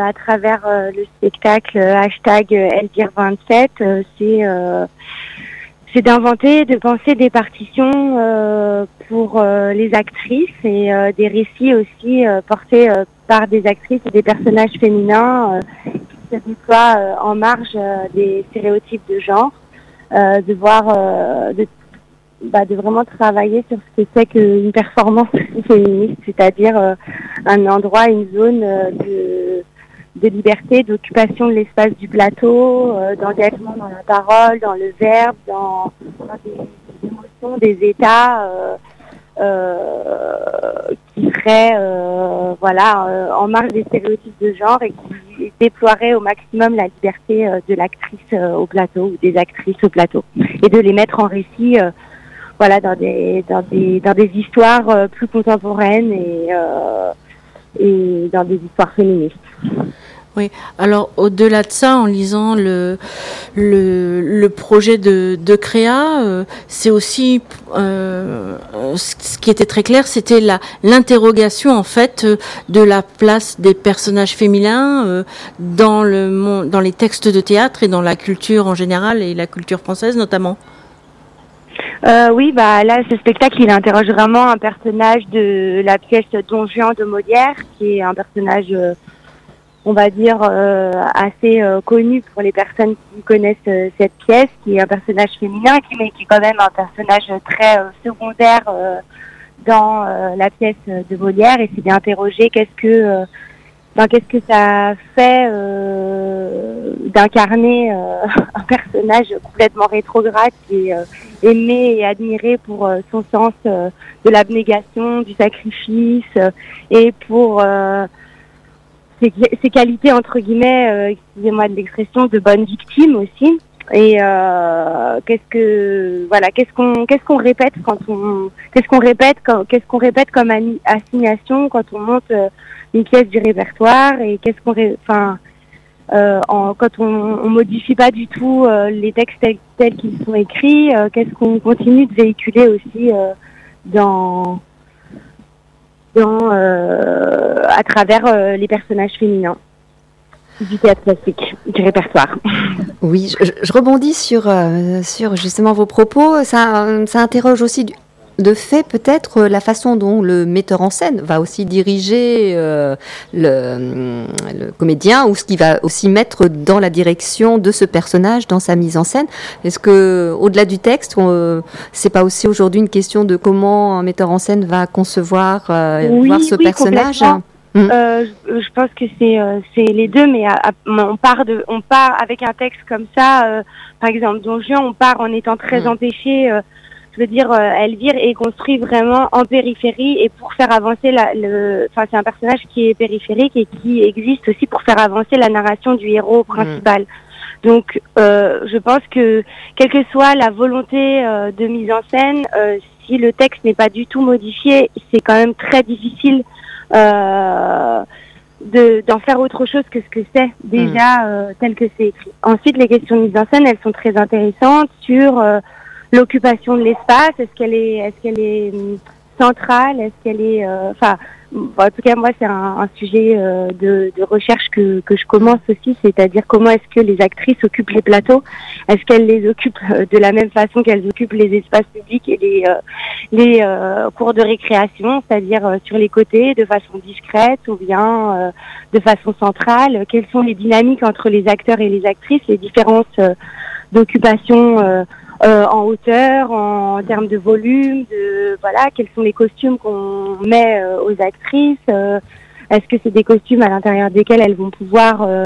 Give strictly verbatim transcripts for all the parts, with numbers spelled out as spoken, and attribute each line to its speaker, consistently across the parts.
Speaker 1: à travers euh, le spectacle euh, hashtag Elvire vingt-sept, euh, c'est euh, c'est d'inventer, de penser des partitions euh, pour euh, les actrices et euh, des récits aussi euh, portés euh, par des actrices et des personnages féminins euh, qui se déploient euh, en marge euh, des stéréotypes de genre, euh, de voir, euh, de, bah, de vraiment travailler sur ce que c'est qu'une performance féministe, c'est-à-dire euh, un endroit, une zone euh, de de liberté, d'occupation de l'espace du plateau, euh, d'engagement dans la parole, dans le verbe, dans, dans des, des émotions, des états euh, euh, qui seraient euh, voilà, euh, en marge des stéréotypes de genre et qui déploieraient au maximum la liberté euh, de l'actrice euh, au plateau ou des actrices au plateau et de les mettre en récit euh, voilà, dans, des, dans, des, dans des histoires euh, plus contemporaines et, euh, et dans des histoires féministes.
Speaker 2: Oui, alors au-delà de ça, en lisant le le, le projet de, de Créa, euh, c'est aussi euh, ce qui était très clair, c'était la l'interrogation en fait de la place des personnages féminins euh, dans le monde, dans les textes de théâtre et dans la culture en général et la culture française notamment.
Speaker 1: Euh, oui, bah là, ce spectacle, il interroge vraiment un personnage de la pièce Don Juan de Molière, qui est un personnage euh, on va dire, euh, assez euh, connu pour les personnes qui connaissent euh, cette pièce, qui est un personnage féminin, qui, mais qui est quand même un personnage très euh, secondaire euh, dans euh, la pièce de Molière, et c'est d'interroger qu'est-ce que, euh, ben, qu'est-ce que ça fait euh, d'incarner euh, un personnage complètement rétrograde qui est euh, aimé et admiré pour euh, son sens euh, de l'abnégation, du sacrifice, euh, et pour... Euh, Ces, ces qualités entre guillemets, euh, excusez-moi de l'expression, de bonne victime aussi. Et euh, qu'est-ce que voilà, qu'est-ce qu'on qu'est-ce qu'on répète quand on qu'est-ce qu'on répète quand, qu'est-ce qu'on répète comme assignation quand on monte euh, une pièce du répertoire et qu'est-ce qu'on enfin euh, en, quand on, on modifie pas du tout euh, les textes tels, tels qu'ils sont écrits, euh, qu'est-ce qu'on continue de véhiculer aussi euh, dans Dans, euh, à travers euh, les personnages féminins du théâtre classique, du répertoire.
Speaker 3: Oui, je, je rebondis sur, euh, sur justement vos propos. Ça, ça interroge aussi du, de fait peut-être la façon dont le metteur en scène va aussi diriger euh, le, le comédien ou ce qu'il va aussi mettre dans la direction de ce personnage, dans sa mise en scène. Est-ce que, au-delà du texte, on, c'est pas aussi aujourd'hui une question de comment un metteur en scène va concevoir euh,
Speaker 1: oui,
Speaker 3: voir ce
Speaker 1: oui,
Speaker 3: personnage?
Speaker 1: Mmh. Euh, je, je pense que c'est euh, c'est les deux, mais à, à, on part de on part avec un texte comme ça, euh, par exemple Don Juan, on part en étant très mmh. empêché. Euh, je veux dire, euh, Elvire est construit vraiment en périphérie et pour faire avancer la, le, enfin c'est un personnage qui est périphérique et qui existe aussi pour faire avancer la narration du héros principal. Mmh. Donc, euh, je pense que quelle que soit la volonté euh, de mise en scène, euh, si le texte n'est pas du tout modifié, c'est quand même très difficile euh, de, d'en faire autre chose que ce que c'est déjà euh, tel que c'est écrit. Ensuite, les questions de mise en scène, elles sont très intéressantes sur euh, l'occupation de l'espace. Est-ce qu'elle est, est-ce qu'elle est centrale? Est-ce qu'elle est, enfin, euh, bon, en tout cas moi c'est un, un sujet euh, de, de recherche que que je commence aussi, c'est-à-dire comment est-ce que les actrices occupent les plateaux? Est-ce qu'elles les occupent de la même façon qu'elles occupent les espaces publics et les euh, les euh, cours de récréation, c'est-à-dire euh, sur les côtés, de façon discrète ou bien euh, de façon centrale? Quelles sont les dynamiques entre les acteurs et les actrices, les différences euh, d'occupation euh, Euh, en hauteur, en, en termes de volume, de voilà, quels sont les costumes qu'on met euh, aux actrices, euh, est-ce que c'est des costumes à l'intérieur desquels elles vont pouvoir euh,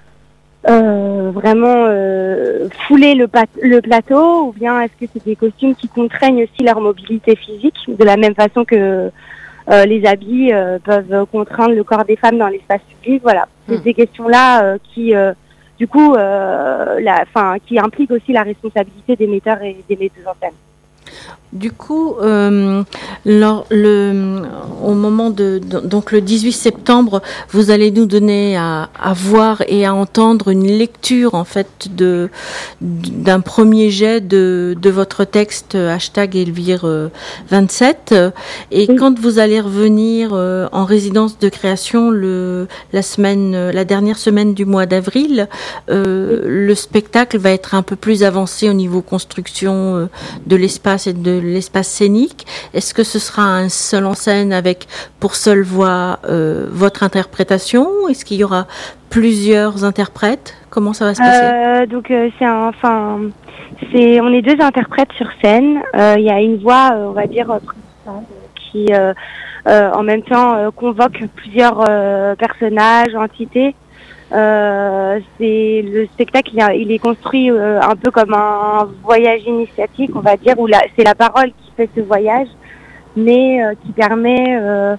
Speaker 1: euh, vraiment euh, fouler le, pat- le plateau, ou bien est-ce que c'est des costumes qui contraignent aussi leur mobilité physique, de la même façon que euh, les habits euh, peuvent contraindre le corps des femmes dans l'espace public, voilà. C'est mmh. ces questions-là euh, qui... Euh, du coup, euh, la, fin, qui implique aussi la responsabilité des metteurs et des metteuses en scène.
Speaker 2: Du coup, euh, lors, le, au moment de, de donc le dix-huit septembre, vous allez nous donner à, à voir et à entendre une lecture en fait de d'un premier jet de, de votre texte hashtag Elvire vingt-sept. Et oui. Quand vous allez revenir euh, en résidence de création le la semaine la dernière semaine du mois d'avril, euh, oui. le spectacle va être un peu plus avancé au niveau construction euh, de l'espace et de l'espace scénique. Est-ce que ce sera un seul en scène avec pour seule voix euh, votre interprétation? Est-ce qu'il y aura plusieurs interprètes? Comment ça va se passer?
Speaker 1: euh, Donc euh, c'est un, enfin, c'est, on est deux interprètes sur scène. Il euh, y a une voix, euh, on va dire principale, qui euh, euh, en même temps euh, convoque plusieurs euh, personnages, entités. Euh, c'est le spectacle, il, a, il est construit euh, un peu comme un voyage initiatique, on va dire, où la, c'est la parole qui fait ce voyage, mais euh, qui permet euh,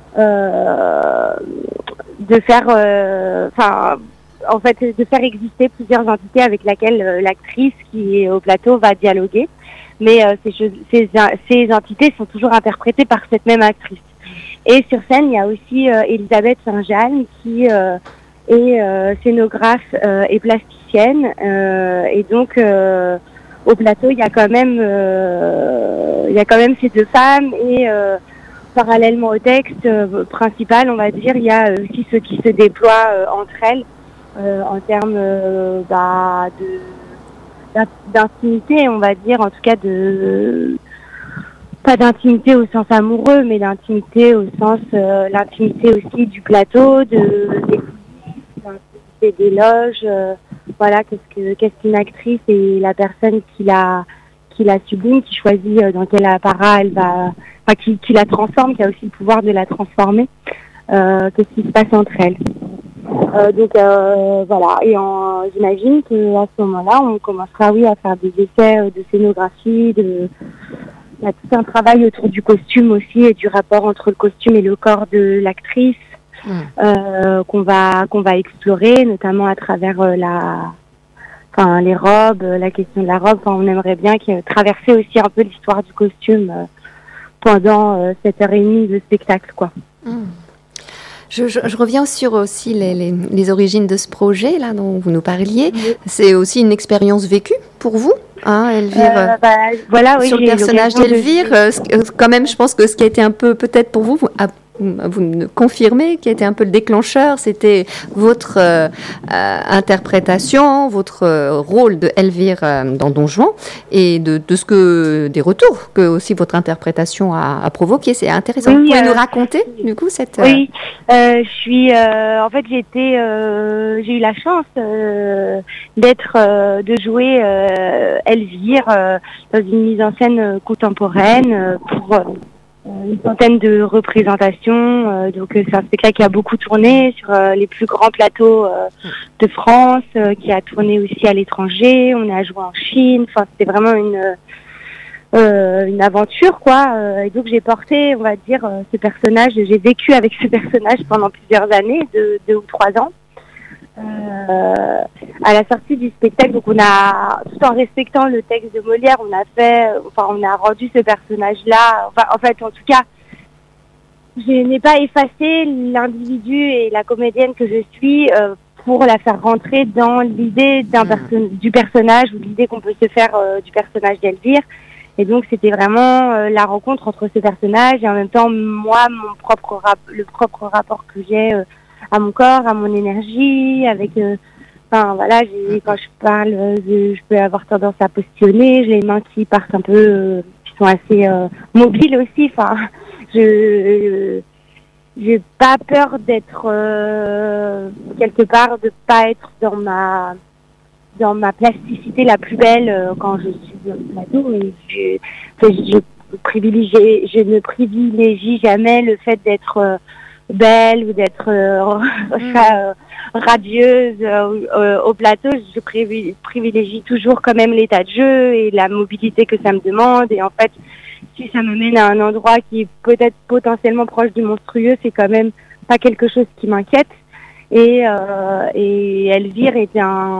Speaker 1: euh, de faire, enfin, euh, en fait, de faire exister plusieurs entités avec lesquelles euh, l'actrice qui est au plateau va dialoguer. Mais euh, ces, ces, ces entités sont toujours interprétées par cette même actrice. Et sur scène, il y a aussi euh, Elisabeth Saint-Jeanne qui euh, et euh, scénographe euh, et plasticienne euh, et donc euh, au plateau il y a quand même euh, il y a quand même ces deux femmes et euh, parallèlement au texte euh, principal on va dire il y a aussi ceux qui se déploient euh, entre elles euh, en termes euh, bah, de d'intimité on va dire en tout cas de pas d'intimité au sens amoureux mais d'intimité au sens euh, l'intimité aussi du plateau de des des d'éloges, euh, voilà, qu'est-ce que qu'est-ce qu'une actrice et la personne qui la qui la sublime, qui choisit euh, dans quel apparat elle va, enfin qui, qui la transforme, qui a aussi le pouvoir de la transformer. Euh, qu'est-ce qui se passe entre elles. Euh, donc euh, voilà, et en, j'imagine que à ce moment-là, on commencera oui à faire des essais de scénographie, de il y a tout un travail autour du costume aussi et du rapport entre le costume et le corps de l'actrice. Mmh. Euh, qu'on va qu'on va explorer, notamment à travers euh, la, enfin les robes, la question de la robe. Enfin, on aimerait bien qu'il traverser aussi un peu l'histoire du costume euh, pendant euh, cette heure et demie de spectacle, quoi.
Speaker 3: Mmh. Je, je, je reviens sur aussi les, les, les origines de ce projet là dont vous nous parliez. Mmh. C'est aussi une expérience vécue pour vous, hein, Elvire.
Speaker 1: Euh, bah, voilà, oui,
Speaker 3: sur le personnage d'Elvire, de... euh, quand même, je pense que ce qui a été un peu peut-être pour vous, vous à, vous me confirmez, qui a été un peu le déclencheur, c'était votre euh, euh, interprétation, votre euh, rôle de Elvire euh, dans Don Juan, et de, de ce que des retours que aussi votre interprétation a, a provoqué. C'est intéressant. Oui, vous pouvez euh, nous raconter du coup cette.
Speaker 1: Euh... Oui, euh, je suis. Euh, en fait, j'ai été. Euh, j'ai eu la chance euh, d'être, euh, de jouer euh, Elvire euh, dans une mise en scène contemporaine euh, pour. Euh, une centaine de représentations, euh, donc euh, c'est un spectacle qui a beaucoup tourné sur euh, les plus grands plateaux euh, de France, euh, qui a tourné aussi à l'étranger. On a joué en Chine. Enfin, c'était vraiment une euh, une aventure, quoi. Euh, et donc j'ai porté, on va dire, euh, ce personnage. J'ai vécu avec ce personnage pendant plusieurs années, deux, deux ou trois ans. Euh, à la sortie du spectacle, donc on a, tout en respectant le texte de Molière, on a fait, enfin on a rendu ce personnage-là, enfin en fait en tout cas, je n'ai pas effacé l'individu et la comédienne que je suis euh, pour la faire rentrer dans l'idée d'un mmh. perso- du personnage ou l'idée qu'on peut se faire euh, du personnage d'Elvire. Et donc c'était vraiment euh, la rencontre entre ce personnage et en même temps moi, mon propre rap- le propre rapport que j'ai euh, à mon corps, à mon énergie, avec, euh, enfin voilà, j'ai, quand je parle, euh, je, je peux avoir tendance à postillonner, j'ai les mains qui partent un peu, euh, qui sont assez euh, mobiles aussi. Enfin, je, euh, j'ai pas peur d'être euh, quelque part, de pas être dans ma, dans ma plasticité la plus belle euh, quand je suis sur le plateau. Et je, enfin, je, privilégie, je ne privilégie jamais le fait d'être euh, belle ou d'être euh, mmh. euh, radieuse euh, euh, au plateau. Je privilégie toujours quand même l'état de jeu et la mobilité que ça me demande. Et en fait, si ça me mène à un endroit qui est peut-être potentiellement proche du monstrueux, c'est quand même pas quelque chose qui m'inquiète. Et, euh, et Elvire était un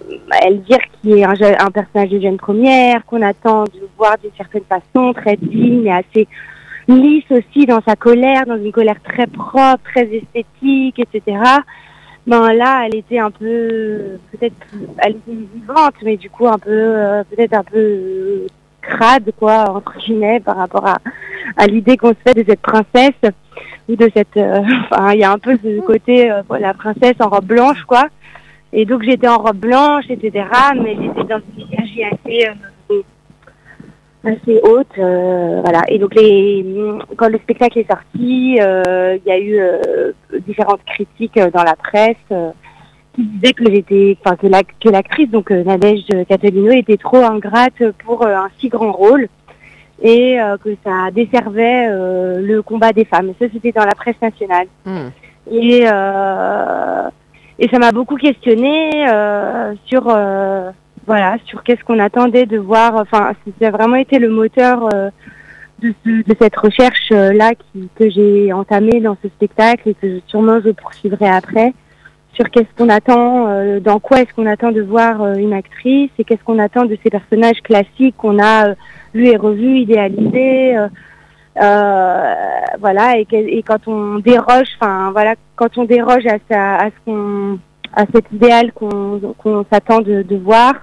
Speaker 1: Elvire qui est un, un personnage de jeune première, qu'on attend de voir d'une certaine façon, très digne, mais assez lisse aussi dans sa colère, dans une colère très propre, très esthétique, et cetera. Ben là, elle était un peu, peut-être, elle était vivante, mais du coup un peu, euh, peut-être un peu euh, crade, quoi, entre guillemets, par rapport à, à l'idée qu'on se fait de cette princesse ou de cette, euh, enfin, il y a un peu ce côté, euh, la princesse en robe blanche, quoi. Et donc j'étais en robe blanche, et cetera. Mais j'étais dans une énergie assez, euh, assez haute, euh, voilà. Et donc les, quand le spectacle est sorti, euh, il y a eu euh, différentes critiques dans la presse euh, qui disaient que j'étais, enfin que, la, que l'actrice, donc euh, Nadège Catalino, était trop ingrate pour euh, un si grand rôle et euh, que ça desservait euh, le combat des femmes. Ça, c'était dans la presse nationale. Mmh. Et euh, Et ça m'a beaucoup questionnée euh, sur euh, voilà sur qu'est-ce qu'on attendait de voir. Enfin, ça a vraiment été le moteur euh, de, ce, de cette recherche euh, là qui, que j'ai entamée dans ce spectacle et que sûrement je poursuivrai après. Sur qu'est-ce qu'on attend, euh, dans quoi est-ce qu'on attend de voir euh, une actrice et qu'est-ce qu'on attend de ces personnages classiques qu'on a euh, vus et revus, idéalisés. Euh, Euh, voilà, et, que, et quand on déroge, enfin voilà, quand on déroge à, sa, à ce qu'on, à cet idéal qu'on, qu'on s'attend de, de voir,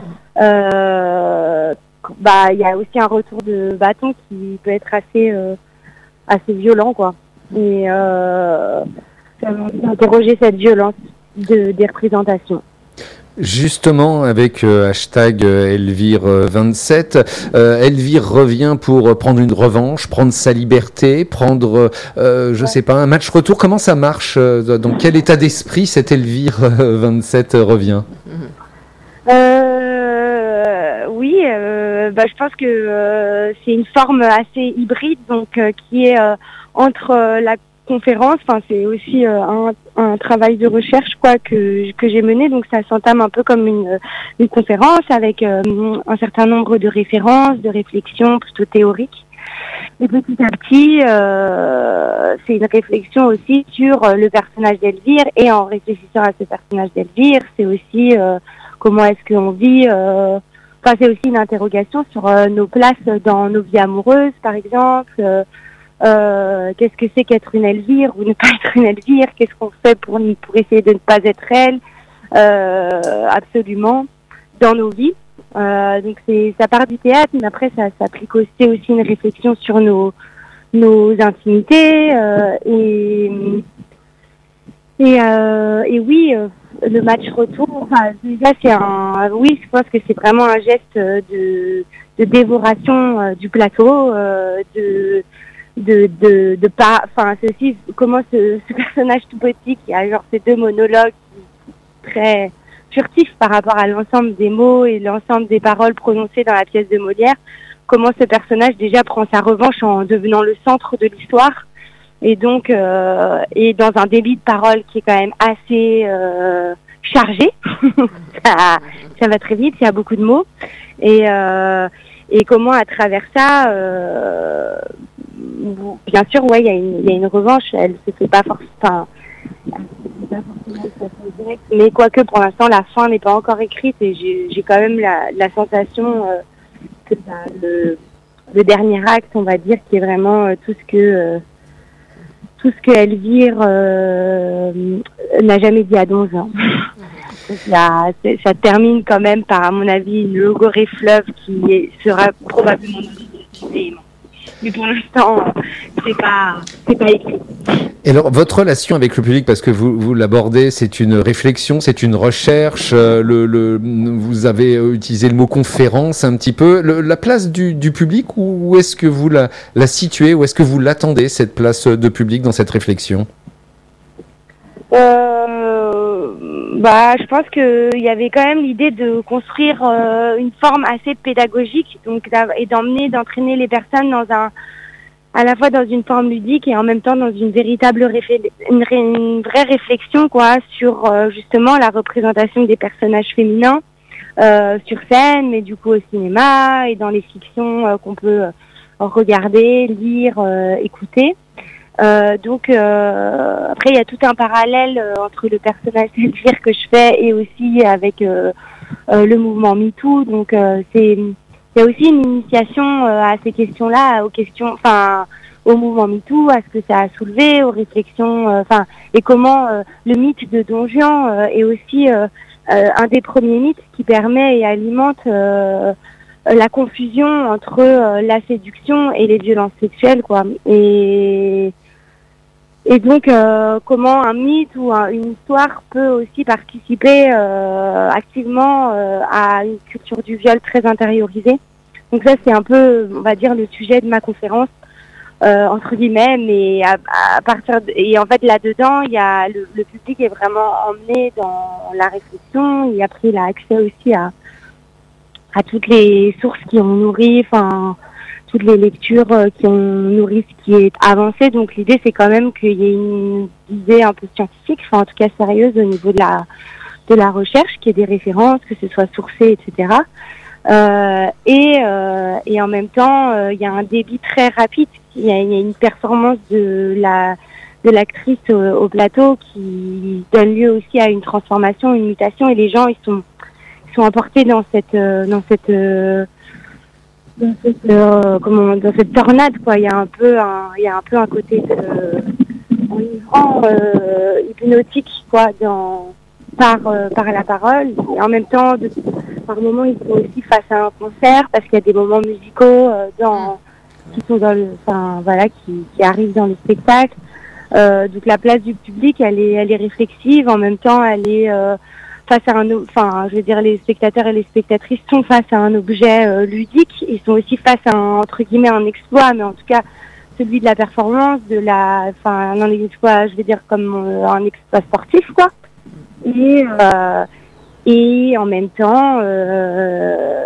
Speaker 1: euh, bah il y a aussi un retour de bâton qui peut être assez, euh, assez violent, quoi. Et euh, ça m'a interrogé cette violence de, des représentations.
Speaker 4: Justement, avec euh, hashtag euh, Elvire vingt-sept, euh, Elvire revient pour prendre une revanche, prendre sa liberté, prendre, euh, je ouais. sais pas, un match retour. Comment ça marche euh, Dans quel état d'esprit cette Elvire vingt-sept revient
Speaker 1: euh, Oui, euh, bah, je pense que euh, c'est une forme assez hybride, donc euh, qui est euh, entre euh, la conférence, enfin c'est aussi euh, un, un travail de recherche quoi que que j'ai mené, donc ça s'entame un peu comme une une conférence avec euh, un certain nombre de références, de réflexions plutôt théoriques. Et petit à petit, euh, c'est une réflexion aussi sur le personnage d'Elvire, et en réfléchissant à ce personnage d'Elvire, c'est aussi euh, comment est-ce qu'on vit. Euh, enfin, c'est aussi une interrogation sur euh, nos places dans nos vies amoureuses, par exemple. Euh, Euh, qu'est-ce que c'est qu'être une Elvire ou ne pas être une Elvire, qu'est-ce qu'on fait pour, pour essayer de ne pas être elle, euh, absolument, dans nos vies. Euh, donc c'est, ça part du théâtre, mais après ça s'applique aussi, aussi une réflexion sur nos, nos intimités, euh, et, et, euh, et oui, euh, le match retour, enfin, déjà c'est un, oui, je pense que c'est vraiment un geste de, de dévoration euh, du plateau, euh, de de de de pas enfin c'est aussi comment ce, ce personnage tout petit qui a genre ces deux monologues très furtifs par rapport à l'ensemble des mots et l'ensemble des paroles prononcées dans la pièce de Molière, comment ce personnage déjà prend sa revanche en devenant le centre de l'histoire, et donc euh, et dans un débit de parole qui est quand même assez euh, chargé. ça, ça va très vite, il y a beaucoup de mots, et euh, et comment à travers ça euh, bien sûr, ouais, il y a une, il y a une revanche. Elle se fait pas forcément, enfin, pas forcément de façon directe, mais quoique pour l'instant la fin n'est pas encore écrite, et j'ai, j'ai quand même la, la sensation euh, que ça, le, le dernier acte, on va dire, qui est vraiment euh, tout ce que euh, tout ce que Elvire euh, n'a jamais dit à Donjon. Ça, ça termine quand même par, à mon avis, le Logorée fleuve qui est, sera probablement notre. Mais pour l'instant, c'est pas, c'est pas écrit.
Speaker 4: Et alors, votre relation avec le public, parce que vous, vous l'abordez, c'est une réflexion, c'est une recherche. Euh, le, le, vous avez utilisé le mot conférence un petit peu. Le, la place du, du public, où, où est-ce que vous la, la situez, où est-ce que vous l'attendez, cette place de public dans cette réflexion ?
Speaker 1: Euh, bah, je pense qu'il y avait quand même l'idée de construire euh, une forme assez pédagogique, donc et d'emmener, d'entraîner les personnes dans un, à la fois dans une forme ludique et en même temps dans une véritable réfé- une, ré- une vraie réflexion quoi sur euh, justement la représentation des personnages féminins euh, sur scène, mais du coup au cinéma et dans les fictions euh, qu'on peut euh, regarder, lire, euh, écouter. Euh, donc euh, après il y a tout un parallèle euh, entre le personnage d'Elvire que je fais et aussi avec euh, euh, le mouvement MeToo. Donc euh, c'est il y a aussi une initiation euh, à ces questions-là, aux questions, enfin au mouvement MeToo, à ce que ça a soulevé, aux réflexions, enfin euh, et comment euh, le mythe de Don Juan euh, est aussi euh, euh, un des premiers mythes qui permet et alimente euh, la confusion entre euh, la séduction et les violences sexuelles, quoi. Et et donc euh, comment un mythe ou un, une histoire peut aussi participer euh, activement euh, à une culture du viol très intériorisée. Donc ça c'est un peu, on va dire, le sujet de ma conférence. Euh, entre guillemets, mais à, à partir de, et en fait là-dedans, il y a le, le public est vraiment emmené dans la réflexion. Et après, il a accès aussi à à toutes les sources qui ont nourri, enfin toutes les lectures qui ont nourri ce qui est avancé. Donc l'idée, c'est quand même qu'il y ait une idée un peu scientifique, enfin en tout cas sérieuse au niveau de la de la recherche, qu'il y ait des références, que ce soit sourcé, et cetera. Euh, et euh, et en même temps, euh, il y a un débit très rapide. Il y a, il y a une performance de la de l'actrice au, au plateau qui donne lieu aussi à une transformation, une mutation, et les gens ils sont ils sont emportés dans cette euh, dans cette euh, dans cette euh, comment dans cette tornade, quoi. Il y a un peu un il y a un peu un côté de, enivrant, euh, hypnotique, quoi, dans par euh, par la parole, et en même temps de, par moments ils sont aussi face à un concert parce qu'il y a des moments musicaux euh, dans qui sont dans le, enfin voilà, qui, qui arrivent dans le spectacle. Euh, donc la place du public, elle est, elle est réflexive. En même temps, elle est euh, face à un, enfin, je veux dire, les spectateurs et les spectatrices sont face à un objet euh, ludique. Ils sont aussi face à un, entre guillemets, un exploit, mais en tout cas celui de la performance, de la, enfin, un exploit, je veux dire, comme euh, un exploit sportif, quoi. Et euh, et en même temps, euh,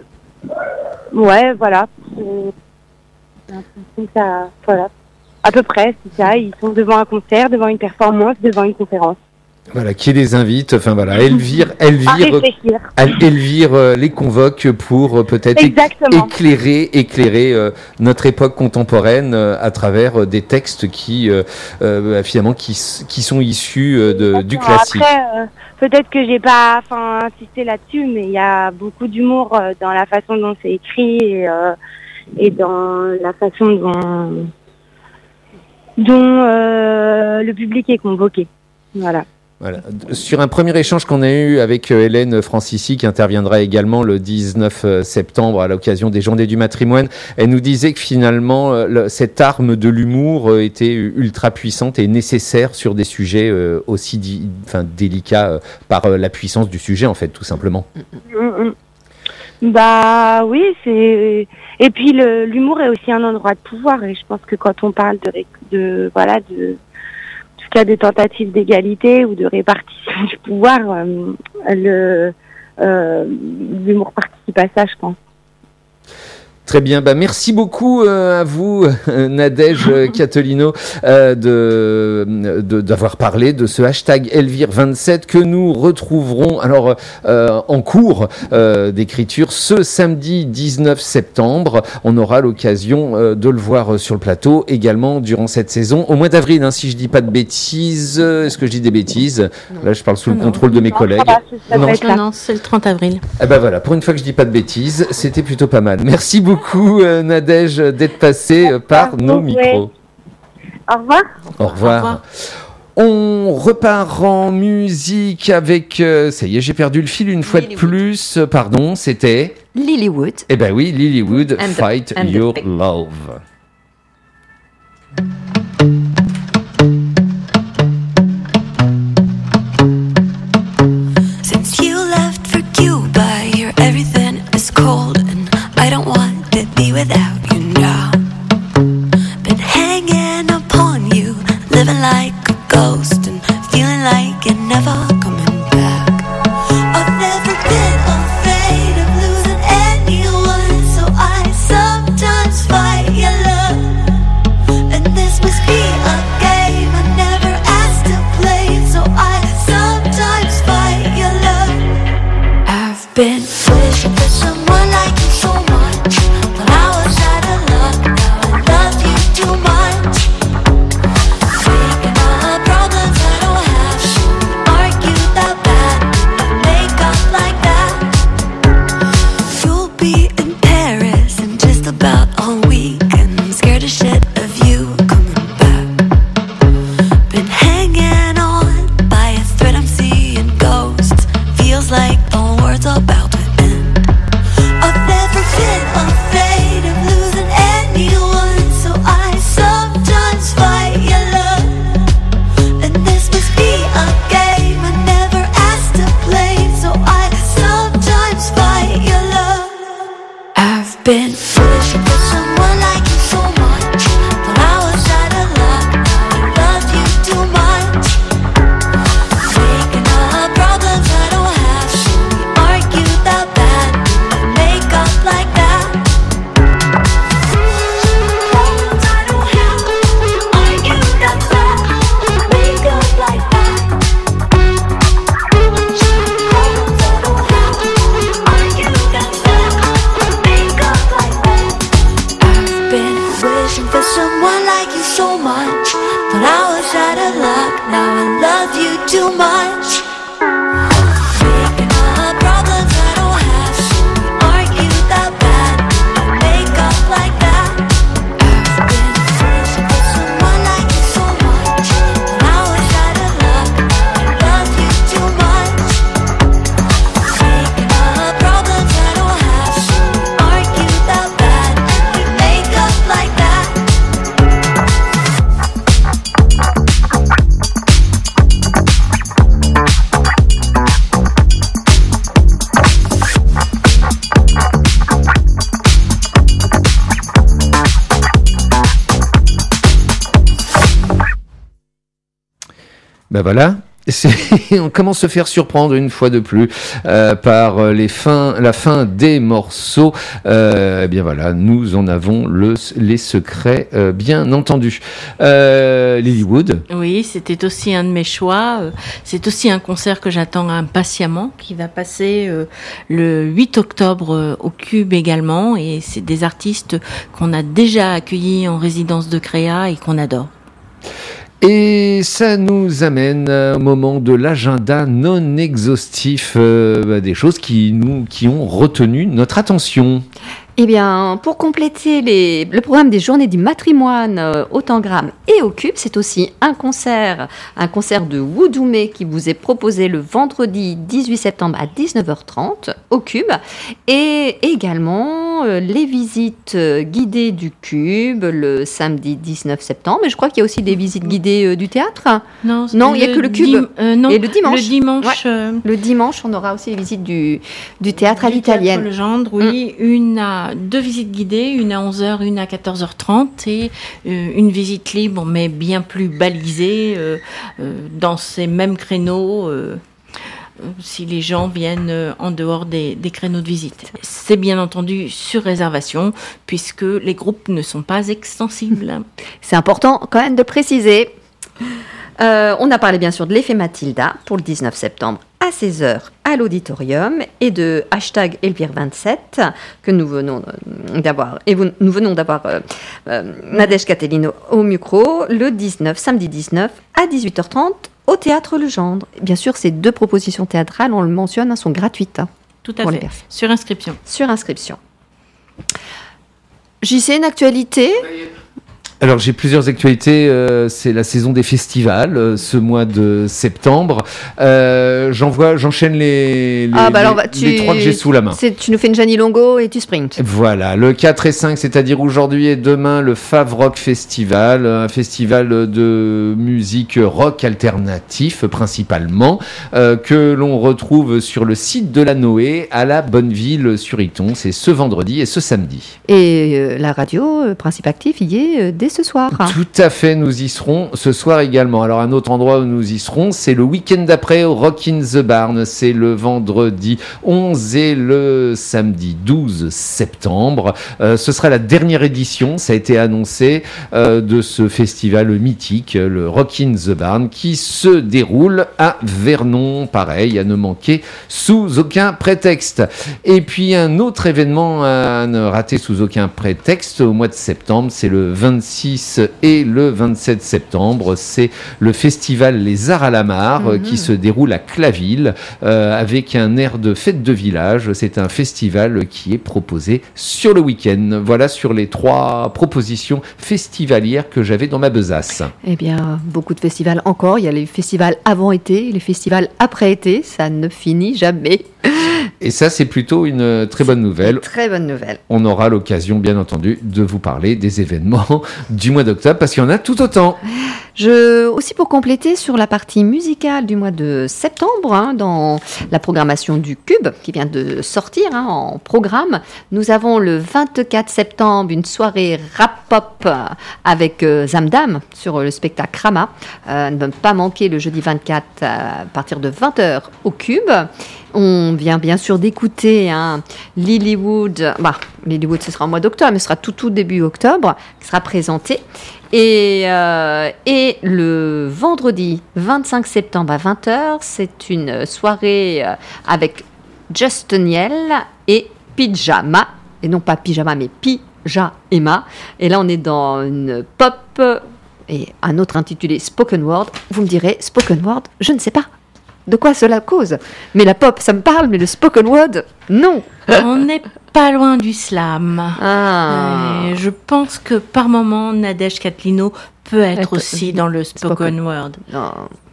Speaker 1: ouais, voilà. Euh, J'ai l'impression que ça, voilà, à peu près, c'est ça. Ils sont devant un concert, devant une performance, devant une conférence.
Speaker 4: Voilà, qui les invite, enfin voilà, Elvire, Elvire, Elvire euh, les convoque pour euh, peut-être
Speaker 1: Exactement.
Speaker 4: éclairer, éclairer euh, notre époque contemporaine euh, à travers euh, des textes qui, euh, euh, finalement, qui, qui sont issus euh, de, du classique.
Speaker 1: Après, euh, peut-être que j'ai pas, enfin, insisté là-dessus, mais il y a beaucoup d'humour euh, dans la façon dont c'est écrit et euh, et dans la façon dont, dont euh, le public est convoqué. Voilà.
Speaker 4: Voilà. Sur un premier échange qu'on a eu avec Hélène Francisci, qui interviendra également le dix-neuf septembre à l'occasion des Journées du Matrimoine, elle nous disait que finalement, le, cette arme de l'humour était ultra puissante et nécessaire sur des sujets aussi di, enfin, délicats par la puissance du sujet, en fait, tout simplement.
Speaker 1: Mmh. Bah oui, c'est, et puis le, l'humour est aussi un endroit de pouvoir, et je pense que quand on parle de, de voilà, de en tout cas de tentatives d'égalité ou de répartition du pouvoir, euh, le euh, l'humour participe à ça, je pense.
Speaker 4: Très bien, bah merci beaucoup euh, à vous, Nadège Catolino, euh, de, de d'avoir parlé de ce hashtag Elvire vingt-sept que nous retrouverons alors euh, en cours euh, d'écriture ce samedi dix-neuf septembre. On aura l'occasion euh, de le voir sur le plateau également durant cette saison au mois d'avril, hein, si je dis pas de bêtises. Est-ce que je dis des bêtises? Non. Là, je parle sous non. le contrôle de mes non, collègues.
Speaker 2: Ça va, non, non, non, c'est le trente avril.
Speaker 4: Eh ben voilà, pour une fois que je dis pas de bêtises, c'était plutôt pas mal. Merci beaucoup. Beaucoup, euh, Nadège, d'être passée euh, par nos ouais. micros.
Speaker 1: Au revoir.
Speaker 4: Au revoir. Au revoir. On repart en musique avec... Euh, ça y est, j'ai perdu le fil une fois Lilywood. de plus. Pardon, c'était...
Speaker 3: Lilywood.
Speaker 4: Eh ben oui, Lilywood, and Fight the, Your the... Love.
Speaker 5: Since you left for Cuba, your everything is cold. I don't want to be without you now. Been hanging upon you, living like a ghost and feeling like you're never coming back. I've never been afraid of losing anyone, so I sometimes fight your love. And this must be a game I never asked to play, so I sometimes fight your love. I've been wishing for someone like you so much. When I was out of luck, now I love you too much. Taking all the problems I don't have, shouldn't argue that bad, make up like that.
Speaker 4: Ben voilà. C'est, on commence à se faire surprendre une fois de plus euh, par les fins, la fin des morceaux. Euh, eh bien voilà, nous en avons le, les secrets, euh, bien entendu. Euh, Lilywood.
Speaker 2: Oui, c'était aussi un de mes choix. C'est aussi un concert que j'attends impatiemment, qui va passer euh, le huit octobre euh, au Cube également. Et c'est des artistes qu'on a déjà accueillis en résidence de Créa et qu'on adore.
Speaker 4: Et ça nous amène au moment de l'agenda non exhaustif, euh, des choses qui nous qui ont retenu notre attention.
Speaker 3: Eh bien, pour compléter les, le programme des Journées du Matrimoine euh, au Tangram et au Cube, c'est aussi un concert, un concert de Woudoumé qui vous est proposé le vendredi dix-huit septembre à dix-neuf heures trente au Cube, et également euh, les visites euh, guidées du Cube le samedi dix-neuf septembre. Et je crois qu'il y a aussi des visites guidées euh, du théâtre.
Speaker 2: Non,
Speaker 3: non, il n'y a que le Cube.
Speaker 2: Dim- euh, non,
Speaker 3: et le dimanche.
Speaker 2: Le dimanche,
Speaker 3: Ouais.
Speaker 2: euh,
Speaker 3: Le dimanche, on aura aussi les visites du, du théâtre à
Speaker 2: du
Speaker 3: l'italienne.
Speaker 2: Théâtre Legendre, oui, mm. une à deux visites guidées, une à onze heures, une à quatorze heures trente et euh, une visite libre mais bien plus balisée euh, euh, dans ces mêmes créneaux euh, euh, si les gens viennent euh, en dehors des, des créneaux de visite. C'est bien entendu sur réservation puisque les groupes ne sont pas extensibles.
Speaker 3: C'est important quand même de préciser. Euh, on a parlé bien sûr de l'effet Mathilda pour le dix-neuf septembre à seize heures à l'auditorium et de hashtag Elvire vingt-sept que nous venons d'avoir et vous, nous venons d'avoir euh, euh, Nadège Catelino au micro le dix-neuf, samedi dix-neuf à dix-huit heures trente au Théâtre Legendre. Bien sûr, ces deux propositions théâtrales, on le mentionne, hein, sont gratuites. Hein,
Speaker 2: Tout à fait, sur inscription.
Speaker 3: Sur inscription. J C, une actualité ?
Speaker 4: Alors j'ai plusieurs actualités, euh, c'est la saison des festivals, euh, ce mois de septembre. Euh, j'envoie, j'enchaîne les, les,
Speaker 3: ah bah alors,
Speaker 4: les,
Speaker 3: bah, tu,
Speaker 4: les trois que j'ai sous la main.
Speaker 3: C'est, tu nous fais une Gianni Longo et tu sprints.
Speaker 4: Voilà, le quatre et cinq, c'est-à-dire aujourd'hui et demain, le Fav Rock Festival, un festival de musique rock alternatif principalement, euh, que l'on retrouve sur le site de la Noé à la Bonneville-sur-Iton. C'est ce vendredi et ce samedi.
Speaker 3: Et euh, la radio, euh, Principe Actif, y est euh, dès ce soir.
Speaker 4: Tout à fait, nous y serons ce soir également. Alors un autre endroit où nous y serons, c'est le week-end d'après au Rock in the Barn. C'est le vendredi onze et le samedi douze septembre. Euh, ce sera la dernière édition, ça a été annoncé, euh, de ce festival mythique, le Rock in the Barn, qui se déroule à Vernon. Pareil, à ne manquer sous aucun prétexte. Et puis un autre événement à ne rater sous aucun prétexte au mois de septembre, c'est le vingt-six et le vingt-sept septembre, c'est le festival Les Arts à la Mare mm-hmm. qui se déroule à Claville euh, avec un air de fête de village. C'est un festival qui est proposé sur le week-end. Voilà sur les trois propositions festivalières que j'avais dans ma besace.
Speaker 3: Eh bien, beaucoup de festivals encore. Il y a les festivals avant été, les festivals après été. Ça ne finit jamais.
Speaker 4: Et ça, c'est plutôt une très bonne nouvelle.
Speaker 3: Une très bonne nouvelle.
Speaker 4: On aura l'occasion, bien entendu, de vous parler des événements du mois d'octobre, parce qu'il y en a tout autant.
Speaker 3: Je, aussi pour compléter sur la partie musicale du mois de septembre, hein, dans la programmation du Cube, qui vient de sortir hein, en programme, nous avons le vingt-quatre septembre une soirée rap-pop avec euh, Zamdam sur le spectacle Rama. Euh, ne pas manquer le jeudi vingt-quatre à partir de vingt heures au Cube. On vient bien sûr d'écouter hein, Lilywood. Bah, Lilywood, ce sera au mois d'octobre, mais ce sera tout, tout début octobre, qui sera présenté. Et, euh, et le vendredi vingt-cinq septembre à vingt heures, c'est une soirée euh, avec Justiniel et Pyjama. Et non pas pyjama, mais Pyjama. Et là, on est dans une pop et un autre intitulé Spoken Word. Vous me direz, Spoken Word, je ne sais pas de quoi cela cause. Mais la pop, ça me parle, mais le spoken word, non.
Speaker 2: On n'est pas loin du slam.
Speaker 3: Ah.
Speaker 2: Euh, je pense que par moment, Nadège Catelino peut être, être aussi dans le spoken, spoken. word.
Speaker 3: Non.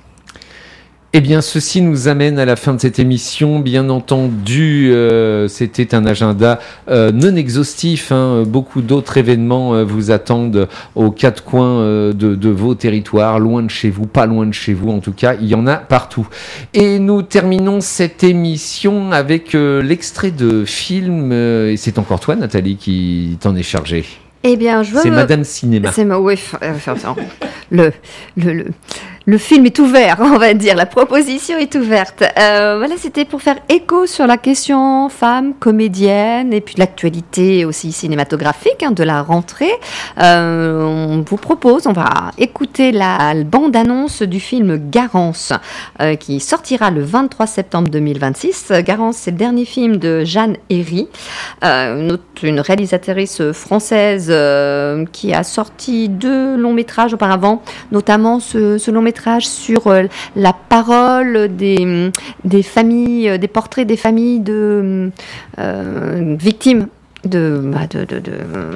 Speaker 4: Eh bien, ceci nous amène à la fin de cette émission. Bien entendu, euh, c'était un agenda euh, non exhaustif. Hein. Beaucoup d'autres événements euh, vous attendent aux quatre coins euh, de, de vos territoires, loin de chez vous, pas loin de chez vous. En tout cas, il y en a partout. Et nous terminons cette émission avec euh, l'extrait de film. Euh, et c'est encore toi, Nathalie, qui t'en est chargée.
Speaker 3: Eh bien, je veux
Speaker 4: C'est
Speaker 3: me...
Speaker 4: Madame Cinéma.
Speaker 3: C'est ma... oui, le, le, le... le film est ouvert, on va dire, la proposition est ouverte. Euh, voilà, c'était pour faire écho sur la question femme, comédienne, et puis l'actualité aussi cinématographique hein, de la rentrée. Euh, on vous propose, on va écouter la, la bande-annonce du film Garance, euh, qui sortira le vingt-trois septembre deux mille vingt-six. Garance, c'est le dernier film de Jeanne Herry, euh, une, autre, une réalisatrice française euh, qui a sorti deux longs métrages auparavant, notamment ce, ce long métrage sur euh, la parole des, des familles, des portraits des familles de euh, victimes de, bah de, de,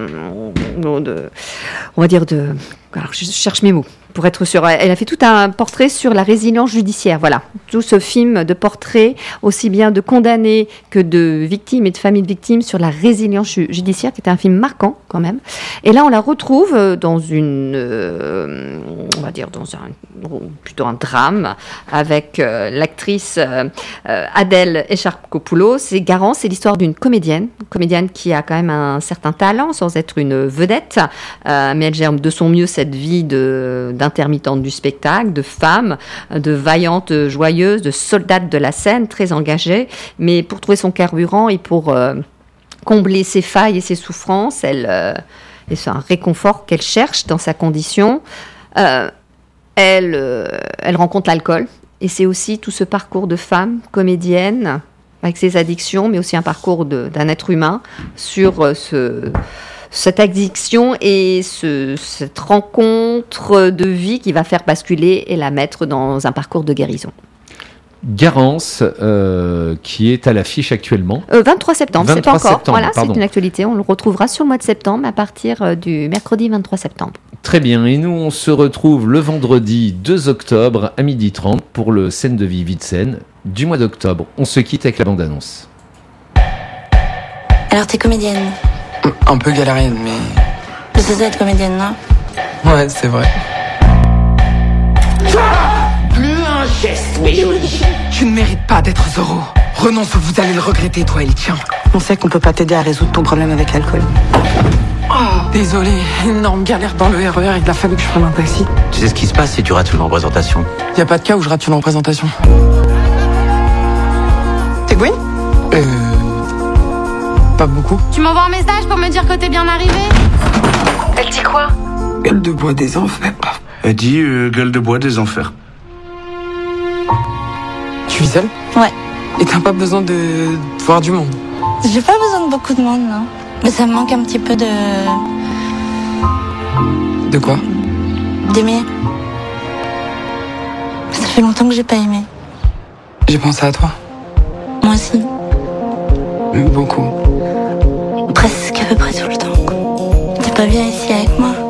Speaker 3: de, de, on va dire de, alors je cherche mes mots. Pour être sûre, elle a fait tout un portrait sur la résilience judiciaire. Voilà, tout ce film de portrait, aussi bien de condamnés que de victimes et de familles de victimes sur la résilience ju- judiciaire, qui était un film marquant quand même. Et là, on la retrouve dans une, euh, on va dire dans un, plutôt un drame avec euh, l'actrice euh, Adèle Echarkopoulos. C'est Garance, c'est l'histoire d'une comédienne, une comédienne qui a quand même un certain talent, sans être une vedette, euh, mais elle gère de son mieux cette vie de d'intermittente du spectacle, de femme, de vaillante joyeuse, de soldate de la scène, très engagée, mais pour trouver son carburant et pour euh, combler ses failles et ses souffrances, elle, euh, et c'est un réconfort qu'elle cherche dans sa condition. Euh, elle, euh, elle rencontre l'alcool, et c'est aussi tout ce parcours de femme, comédienne, avec ses addictions, mais aussi un parcours de, d'un être humain sur euh, ce... cette addiction et ce, cette rencontre de vie qui va faire basculer et la mettre dans un parcours de guérison.
Speaker 4: Garance, euh, qui est à l'affiche actuellement.
Speaker 3: Euh, vingt-trois septembre, c'est pas encore.
Speaker 4: septembre,
Speaker 3: voilà,
Speaker 4: pardon.
Speaker 3: C'est une actualité. On le retrouvera sur le mois de septembre à partir euh, du mercredi vingt-trois septembre.
Speaker 4: Très bien, et nous on se retrouve le vendredi deux octobre à midi trente pour le Scène de vie, vie de scène du mois d'octobre. On se quitte avec la bande-annonce.
Speaker 6: Alors t'es comédienne?
Speaker 7: Un peu galérienne, mais...
Speaker 6: Tu sais être comédienne, non?
Speaker 7: Ouais, c'est vrai.
Speaker 8: Plus un geste, mais joli.
Speaker 7: Tu ne mérites pas d'être Zorro. Renonce ou vous allez le regretter, toi et les tiens.
Speaker 9: On sait qu'on peut pas t'aider à résoudre ton problème avec l'alcool.
Speaker 7: Oh, désolé, énorme galère dans le R E R, il a fallu que je prenne un taxi.
Speaker 8: Tu sais ce qui se passe si tu rates une représentation?
Speaker 7: Y a pas de cas où je rate une représentation.
Speaker 9: T'es Gwen?
Speaker 7: Euh... Pas beaucoup.
Speaker 10: Tu m'envoies un message pour me dire que t'es bien arrivé?
Speaker 9: Elle dit quoi?
Speaker 7: Gueule de bois des enfers.
Speaker 11: Elle dit euh, gueule de bois des enfers.
Speaker 7: Tu vis seule?
Speaker 6: Ouais.
Speaker 7: Et t'as pas besoin de... de voir du monde?
Speaker 6: J'ai pas besoin de beaucoup de monde, non. Mais ça me manque un petit peu de...
Speaker 7: De quoi?
Speaker 6: d'aimer. Ça fait longtemps que j'ai pas aimé.
Speaker 7: J'ai pensé à toi.
Speaker 6: Moi aussi.
Speaker 7: Beaucoup.
Speaker 6: Presque à peu près tout le temps. T'es pas bien ici avec moi?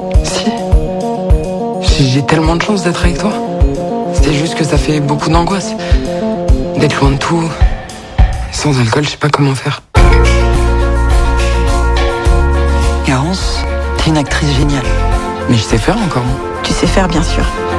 Speaker 7: Si. J'ai tellement de chance d'être avec toi. C'est juste que ça fait beaucoup d'angoisse. D'être loin de tout. Sans alcool, je sais pas comment faire.
Speaker 9: Garance, t'es une actrice géniale.
Speaker 7: Mais je sais faire encore.
Speaker 9: Tu sais faire, bien sûr.